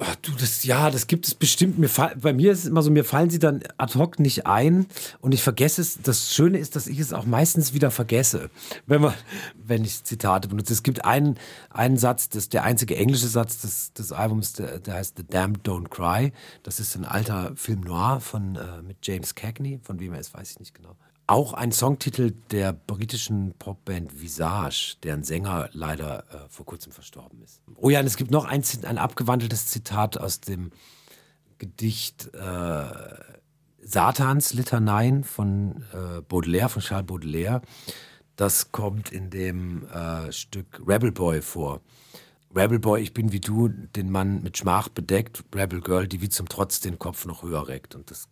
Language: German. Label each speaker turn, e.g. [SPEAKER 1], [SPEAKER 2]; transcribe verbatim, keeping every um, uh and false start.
[SPEAKER 1] Ach, du, das, ja, das gibt es bestimmt. Mir fall, bei mir ist es immer so, mir fallen sie dann ad hoc nicht ein und ich vergesse es. Das Schöne ist, dass ich es auch meistens wieder vergesse, wenn man, wenn ich Zitate benutze. Es gibt einen, einen Satz, das ist der einzige englische Satz des, des Albums, der, der heißt The Damned Don't Cry. Das ist ein alter Film noir von, äh, mit James Cagney, von wem er ist, weiß ich nicht genau. Auch ein Songtitel der britischen Popband Visage, deren Sänger leider äh, vor kurzem verstorben ist. Oh ja, und es gibt noch ein, ein abgewandeltes Zitat aus dem Gedicht äh, Satans Litaneien von äh, Baudelaire, von Charles Baudelaire. Das kommt in dem äh, Stück Rebel Boy vor. Rebel Boy, ich bin wie du, den Mann mit Schmach bedeckt. Rebel Girl, die wie zum Trotz den Kopf noch höher reckt. Und das